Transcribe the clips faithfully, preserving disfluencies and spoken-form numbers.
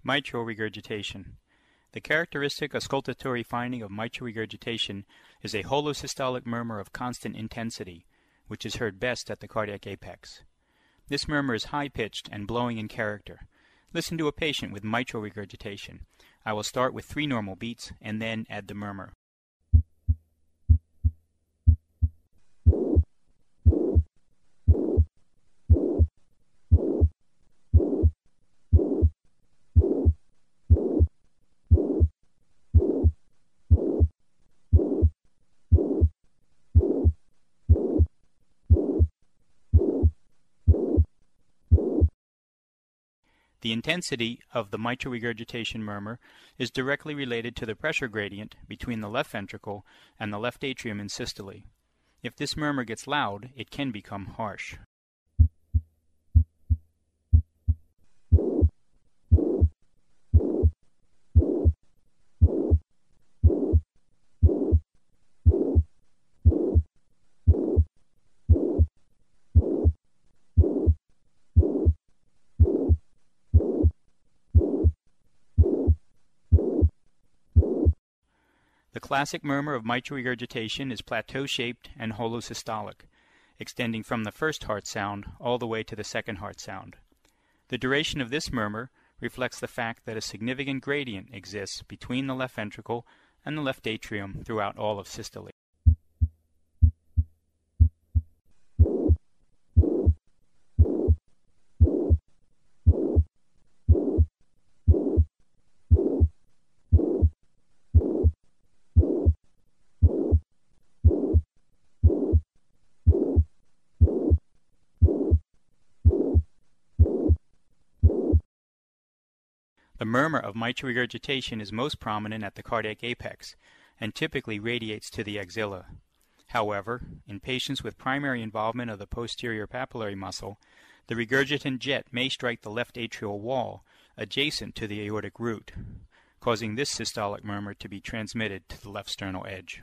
Mitral regurgitation. The characteristic auscultatory finding of mitral regurgitation is a holosystolic murmur of constant intensity, which is heard best at the cardiac apex. This murmur is high-pitched and blowing in character. Listen to a patient with mitral regurgitation. I will start with three normal beats and then add the murmur. The intensity of the mitral regurgitation murmur is directly related to the pressure gradient between the left ventricle and the left atrium in systole. If this murmur gets loud, it can become harsh. The classic murmur of mitral regurgitation is plateau-shaped and holosystolic, extending from the first heart sound all the way to the second heart sound. The duration of this murmur reflects the fact that a significant gradient exists between the left ventricle and the left atrium throughout all of systole. The murmur of mitral regurgitation is most prominent at the cardiac apex and typically radiates to the axilla. However, in patients with primary involvement of the posterior papillary muscle, the regurgitant jet may strike the left atrial wall adjacent to the aortic root, causing this systolic murmur to be transmitted to the left sternal edge.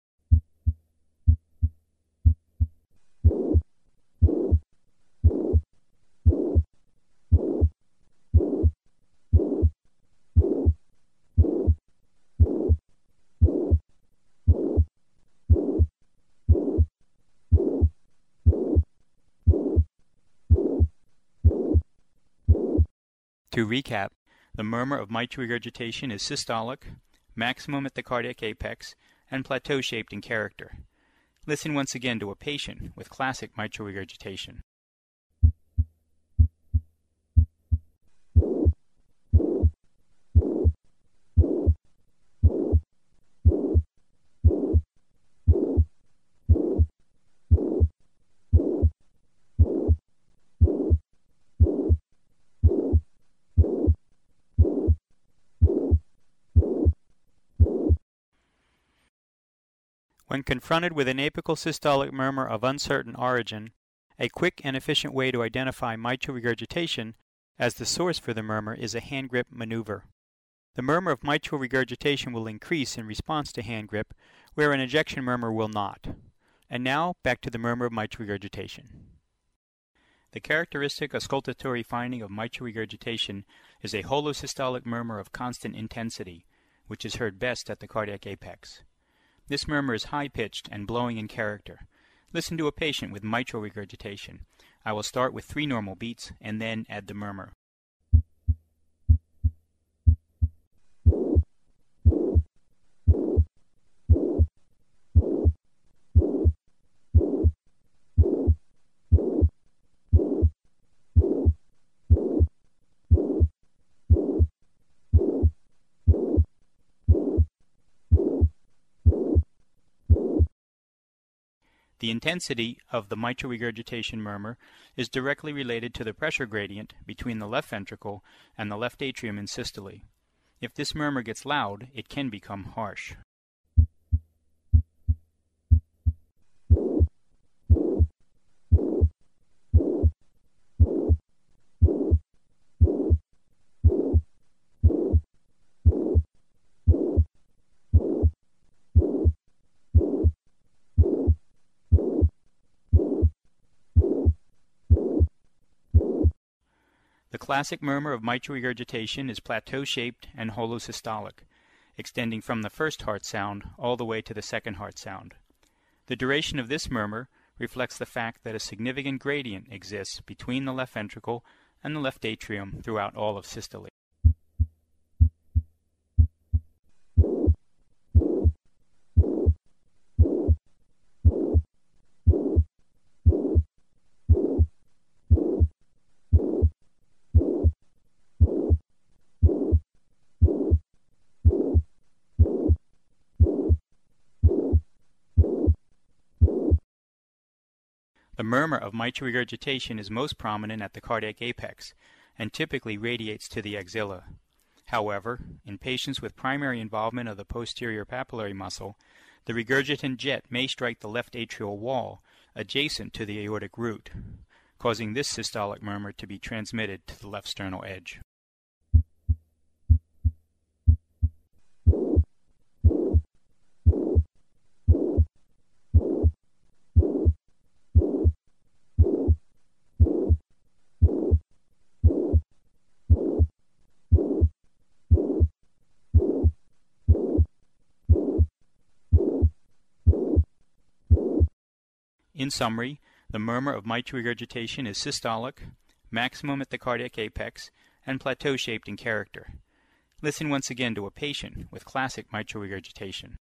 To recap, the murmur of mitral regurgitation is systolic, maximum at the cardiac apex, and plateau-shaped in character. Listen once again to a patient with classic mitral regurgitation. When confronted with an apical systolic murmur of uncertain origin, a quick and efficient way to identify mitral regurgitation as the source for the murmur is a hand grip maneuver. The murmur of mitral regurgitation will increase in response to hand grip, where an ejection murmur will not. And now, back to the murmur of mitral regurgitation. The characteristic auscultatory finding of mitral regurgitation is a holosystolic murmur of constant intensity, which is heard best at the cardiac apex. This murmur is high-pitched and blowing in character. Listen to a patient with mitral regurgitation. I will start with three normal beats and then add the murmur. The intensity of the mitral regurgitation murmur is directly related to the pressure gradient between the left ventricle and the left atrium in systole. If this murmur gets loud, it can become harsh. The classic murmur of mitral regurgitation is plateau-shaped and holosystolic, extending from the first heart sound all the way to the second heart sound. The duration of this murmur reflects the fact that a significant gradient exists between the left ventricle and the left atrium throughout all of systole. The murmur of mitral regurgitation is most prominent at the cardiac apex and typically radiates to the axilla. However, in patients with primary involvement of the posterior papillary muscle, the regurgitant jet may strike the left atrial wall adjacent to the aortic root, causing this systolic murmur to be transmitted to the left sternal edge. In summary, the murmur of mitral regurgitation is systolic, maximum at the cardiac apex, and plateau-shaped in character. Listen once again to a patient with classic mitral regurgitation.